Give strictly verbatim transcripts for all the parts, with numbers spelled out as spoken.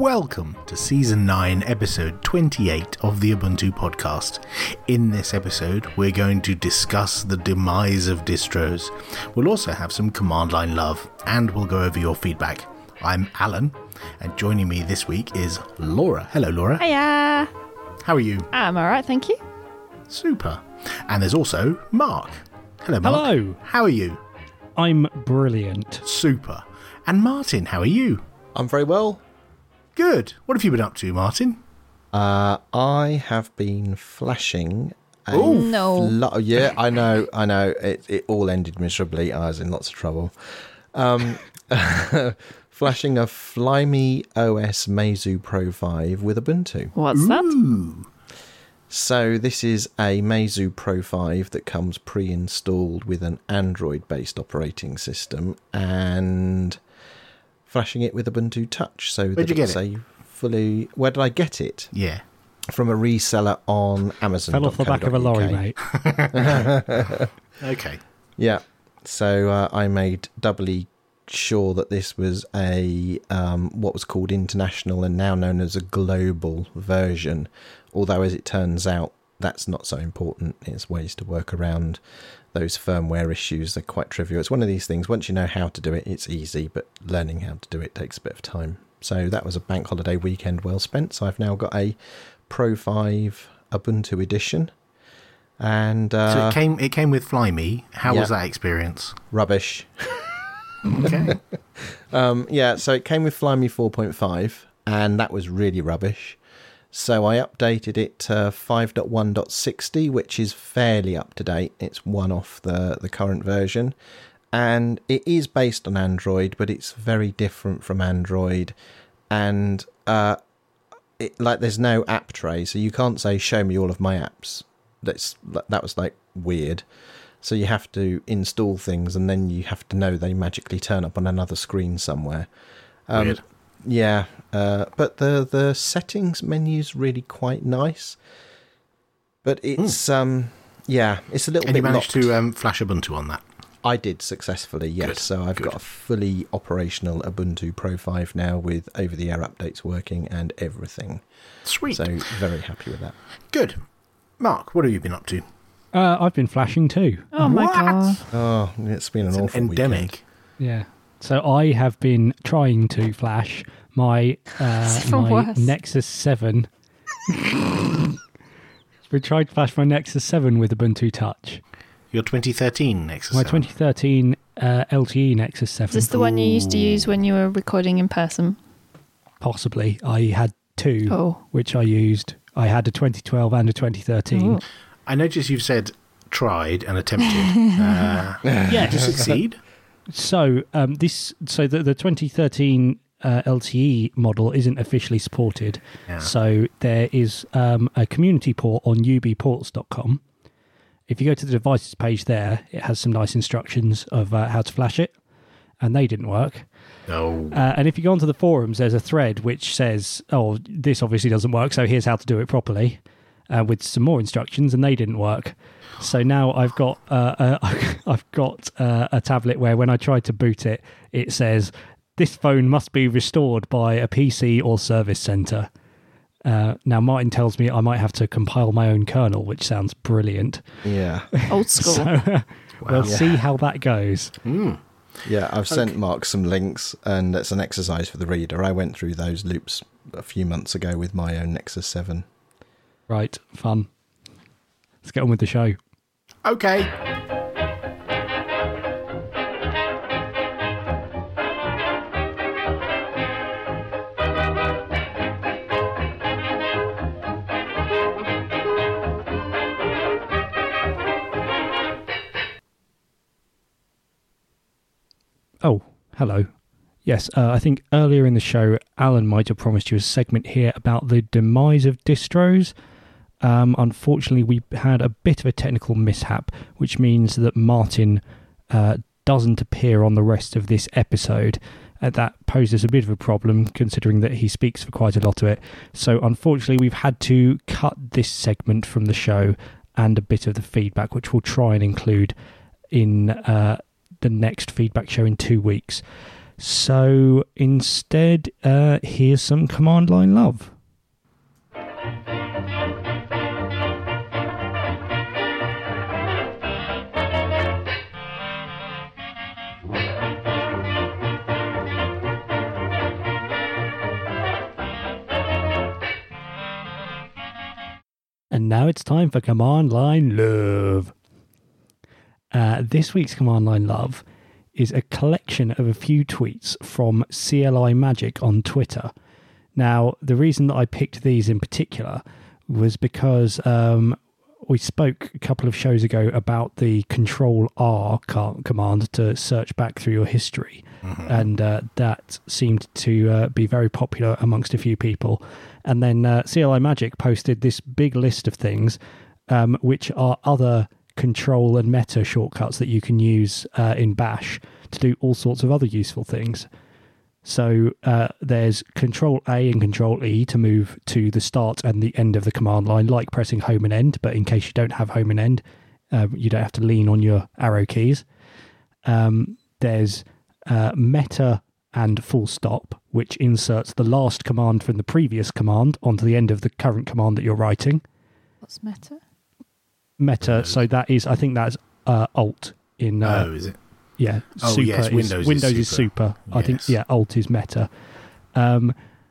Welcome to Season nine, Episode twenty-eight of the Ubuntu Podcast. In this episode, we're going to discuss the demise of distros. We'll also have some command line love, and we'll go over your feedback. I'm Alan, and joining me this week is Laura. Hello, Laura. Hiya. How are you? I'm alright, thank you. Super. And there's also Mark. Hello, Mark. Hello. How are you? I'm brilliant. Super. And Martin, how are you? I'm very well. Good. What have you been up to, Martin? Uh, I have been flashing. a Oh no! fl- yeah, I know, I know. It it all ended miserably. I was in lots of trouble. Um, flashing a Flyme O S Meizu Pro five with Ubuntu. What's that? Ooh. So this is a Meizu Pro five that comes pre-installed with an Android-based operating system and flashing it with Ubuntu Touch. So Where'd that you get it's it? a fully. Where did I get it? Yeah. From a reseller on Amazon. Fell off the back of a lorry, mate. Okay. Yeah. So uh, I made doubly sure that this was a um, what was called international and now known as a global version. Although, as it turns out, that's not so important. There's ways to work around those firmware issues. They're quite trivial. It's one of these things. Once you know how to do it, it's easy. But learning how to do it takes a bit of time. So that was a bank holiday weekend well spent. So I've now got a Pro five Ubuntu edition. And uh, So it came it came with Flyme. How yeah. was that experience? rubbish. Okay. Um, yeah, so it came with Flyme four point five, and that was really rubbish. So I updated it to five point one point sixty, which is fairly up to date. It's one off the, the current version. And it is based on Android, but it's very different from Android. And uh, it, like, there's no app tray, so you can't say, show me all of my apps. That's That was, like, weird. So you have to install things, and then you have to know they magically turn up on another screen somewhere. Um, Weird. Yeah, uh, but the the settings menu's really quite nice. But it's um yeah, it's a little And bit you managed locked. to um, flash Ubuntu on that? I did successfully, yes. Good, So I've good. got a fully operational Ubuntu Pro five now with over-the-air updates working and everything. Sweet. So very happy with that. Good. Mark, what have you been up to? Uh, I've been flashing too. Oh my What? god. Oh, it's been an It's an awful endemic. weekend. Yeah. So I have been trying to flash my uh, It's even my worse. Nexus seven. We tried to flash my Nexus seven with Ubuntu Touch. Your twenty thirteen Nexus My seven. twenty thirteen uh, L T E Nexus Is seven. this the one you used to use when you were recording in person? Possibly. I had two, Oh. which I used. I had a twenty twelve and a twenty thirteen. Ooh. I noticed you've said tried and attempted. uh, Yes. Did you succeed? So um, this, so the, the twenty thirteen uh, L T E model isn't officially supported. Yeah. So there is um, a community port on u b ports dot com. If you go to the devices page there, it has some nice instructions of uh, how to flash it, and they didn't work. No. Uh, and if you go onto the forums, there's a thread which says, "Oh, this obviously doesn't work, so here's how to do it properly," uh, with some more instructions, and they didn't work. So now I've got uh, uh, I've got uh, a tablet where when I try to boot it, it says this phone must be restored by a P C or service center. Uh, now Martin tells me I might have to compile my own kernel, which sounds brilliant. Yeah. Old school. So we'll Yeah. see how that goes. Mm. Yeah, I've sent Mark some links, and it's an exercise for the reader. I went through those loops a few months ago with my own Nexus seven. Right, fun. Let's get on with the show. Okay. Oh, hello. Yes, uh, I think earlier in the show, Alan might have promised you a segment here about the demise of distros. Um, unfortunately, we had a bit of a technical mishap, which means that Martin uh, doesn't appear on the rest of this episode. Uh, that poses a bit of a problem, considering that he speaks for quite a lot of it. So, unfortunately, we've had to cut this segment from the show and a bit of the feedback, which we'll try and include in uh, the next feedback show in two weeks. So instead, uh, here's some command line love. And now it's time for Command Line Love. Uh, this week's Command Line Love is a collection of a few tweets from C L I Magic on Twitter. Now, the reason that I picked these in particular was because um, we spoke a couple of shows ago about the Control R command to search back through your history. Mm-hmm. And uh, that seemed to uh, be very popular amongst a few people. And then uh, C L I Magic posted this big list of things, um, which are other control and meta shortcuts that you can use uh, in Bash to do all sorts of other useful things. So uh, there's Control A and Control E to move to the start and the end of the command line, like pressing home and end. But in case you don't have home and end, uh, you don't have to lean on your arrow keys. Um, there's uh, meta and full stop, which inserts the last command from the previous command onto the end of the current command that you're writing. What's meta? Meta, so that is, I think that's uh, Alt in. Uh, oh, is it? Yeah. Oh, super yes, is, Windows, Windows is is super. super. I Yes. think, yeah, Alt is meta. Um,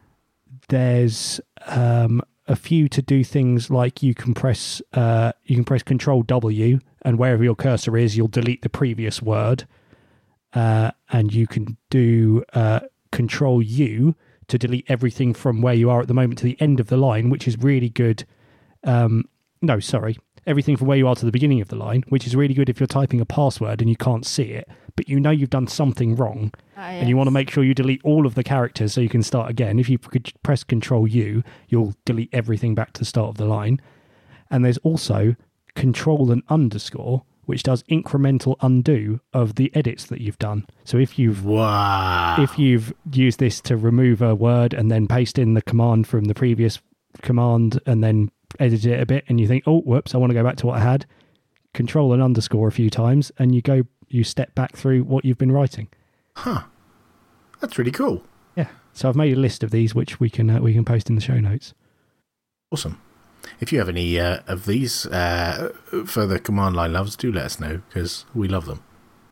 there's um, a few to do things like you can press uh, you can press Control W, and wherever your cursor is, you'll delete the previous word. Uh, and you can do uh, Control U to delete everything from where you are at the moment to the end of the line, which is really good. Um, no, sorry. Everything from where you are to the beginning of the line, which is really good if you're typing a password and you can't see it, but you know you've done something wrong, Ah, yes. and you want to make sure you delete all of the characters so you can start again. If you could press Control U, you'll delete everything back to the start of the line. And there's also Control and underscore, which does incremental undo of the edits that you've done. So if you've Wow. if you've used this to remove a word and then paste in the command from the previous command and then edit it a bit, and you think, oh, whoops, I want to go back to what I had, Control and underscore a few times, and you go, you step back through what you've been writing. Huh. That's really cool. Yeah. So I've made a list of these, which we can uh, we can post in the show notes. Awesome. If you have any uh, of these uh, further command line loves, do let us know, because we love them.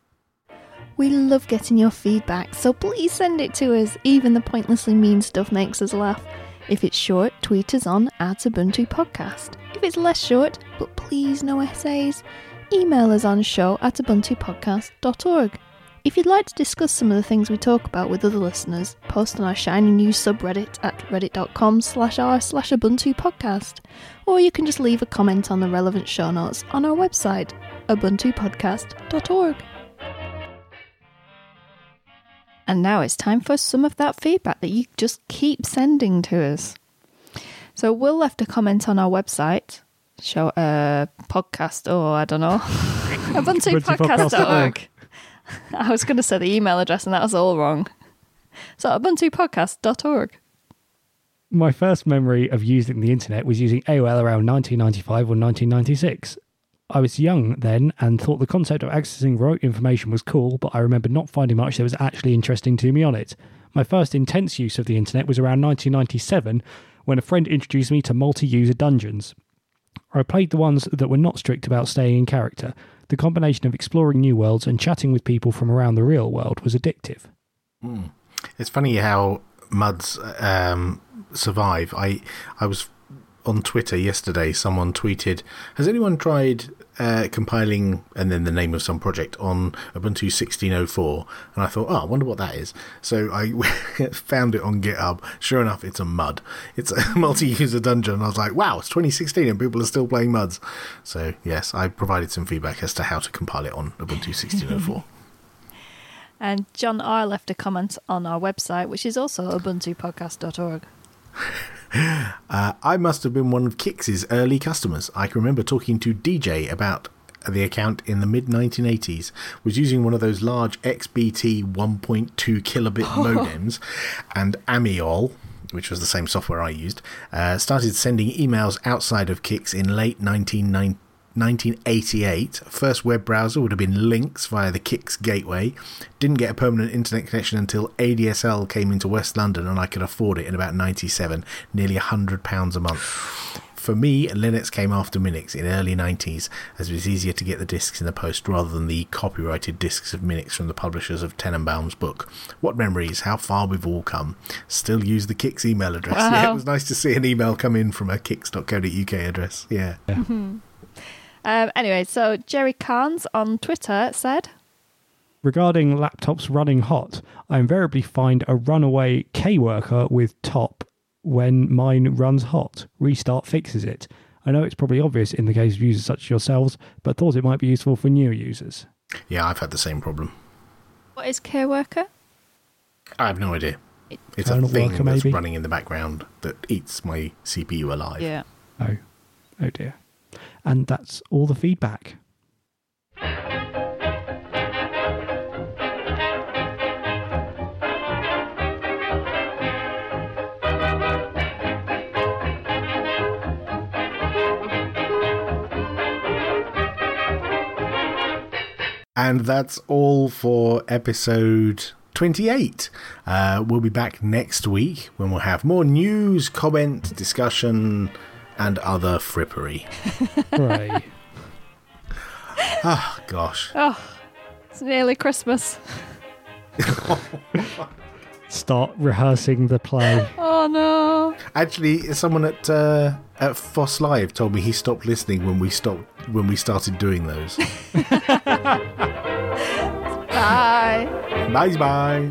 We love getting your feedback, so please send it to us. Even the pointlessly mean stuff makes us laugh. If it's short, tweet us on at Ubuntu Podcast. If it's less short, but please no essays, email us on show at ubuntu podcast dot org. If you'd like to discuss some of the things we talk about with other listeners, post on our Shiny News subreddit at reddit.com slash r slash Ubuntu Podcast. Or you can just leave a comment on the relevant show notes on our website, ubuntu podcast dot org. And now it's time for some of that feedback that you just keep sending to us. So Will left a comment on our website, show uh, podcast, or I don't know, ubuntu podcast dot org. I was going to say the email address and that was all wrong. So ubuntu podcast dot org. My first memory of using the internet was using A O L around nineteen ninety-five or nineteen ninety-six. I was young then and thought the concept of accessing remote information was cool, but I remember not finding much that was actually interesting to me on it. My first intense use of the internet was around nineteen ninety-seven, when a friend introduced me to multi-user dungeons. I played the ones that were not strict about staying in character. The combination of exploring new worlds and chatting with people from around the real world was addictive. Mm. It's funny how MUDs um, survive. I I was on Twitter yesterday, someone tweeted, has anyone tried uh, compiling and then the name of some project on Ubuntu sixteen oh four? And I thought, oh, I wonder what that is. So I found it on GitHub. Sure enough, it's a MUD. It's a multi-user dungeon. I was like, wow, it's twenty sixteen and people are still playing MUDs. So yes, I provided some feedback as to how to compile it on Ubuntu sixteen oh four. And John R. left a comment on our website, which is also ubuntu podcast dot org. Uh, I must have been one of Kix's early customers. I can remember talking to D J about the account in the mid nineteen eighties, was using one of those large X B T one point two kilobit modems, and Amiol, which was the same software I used, uh, started sending emails outside of Kix in late nineteen nineteen eighty-eight. First web browser would have been Lynx via the Kix gateway. Didn't get a permanent internet connection until A D S L came into West London and I could afford it in about ninety-seven, nearly one hundred pounds a month. For me, Linux came after Minix in the early nineties, as it was easier to get the discs in the post rather than the copyrighted discs of Minix from the publishers of Tenenbaum's book. What memories, how far we've all come. Still use the Kix email address. Wow. Yeah, it was nice to see an email come in from a kix dot co dot uk address. Yeah. Yeah. Mm-hmm. Um, anyway, so Jerry Carnes on Twitter said, Regarding laptops running hot, I invariably find a runaway K-worker with top when mine runs hot. Restart fixes it. I know it's probably obvious in the case of users such as yourselves, but thought it might be useful for newer users. Yeah, I've had the same problem. what is K-worker? I have no idea. It's a Kernel thing worker, that's maybe? running in the background that eats my C P U alive. Yeah. Oh, oh dear. And that's all the feedback. And that's all for episode twenty-eight. Uh, we'll be back next week when we'll have more news, comment, discussion, and other frippery. Hooray. Ah, gosh. Oh, it's nearly Christmas. Start rehearsing the play. Oh, no. Actually, someone at uh, at Foss Live told me he stopped listening when we stopped when we started doing those. Bye. Bye bye.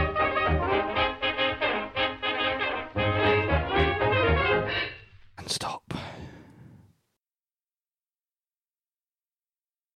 And stop.